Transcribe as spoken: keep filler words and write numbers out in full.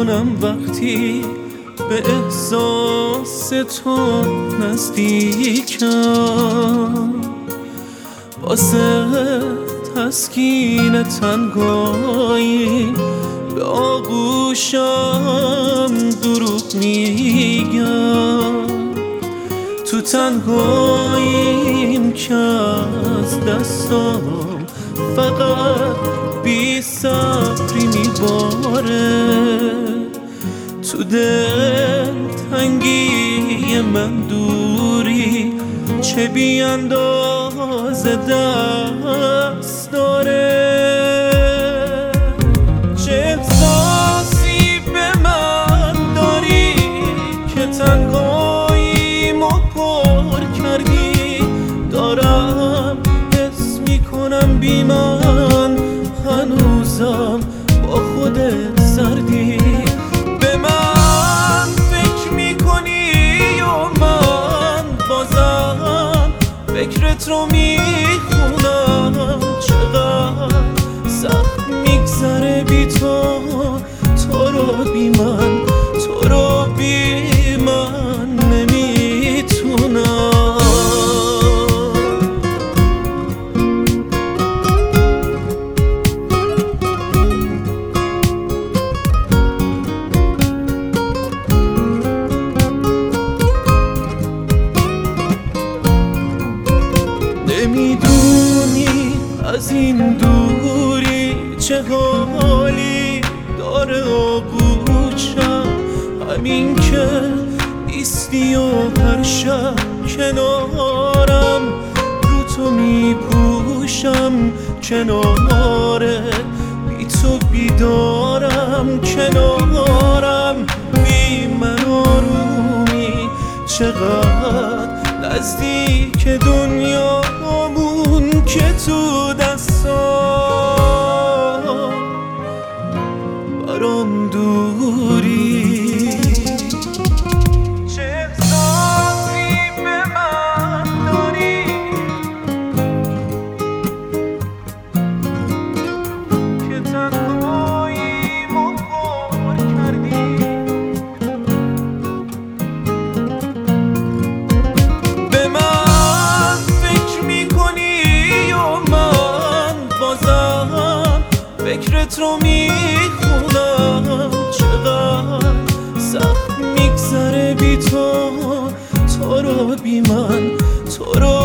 میکنم وقتی به احساس تو نزدیکم، واسه تسکین تنهایی به آغوشم دروغ میگم. تو تنهاییم که از دستام فقط بی صبری میباره، تو دل تنگی من دوری چه بی اندازه دست داره. چه احساسی به من داری که تنهاییمو پر کردی؟ دارم حس میکنم بی من هنوزم با خودت سردی. به من فکر میکنی و من بازم فکرت رو میخونم. چقدر سخت میگذره بی تو، تو رو بی من، تو رو بی من نمیتونم. نمیدونی از این دوری چه حالی داره آغوشم، همین که نیستی و هر شب کنارم رو تو میپوشم. کنارت بی تو بیدارم، کنارم بی من آرومی. چقدر نزدیک دنیامون که تو دستام برام دوری. چه احساسی به من داری که تنهاییمو پر کردی؟ به من فکر میکنی و من بازم فکرت رو میخونم. چقدر سخت میگذره بی تو، تو رو بی من، تو رو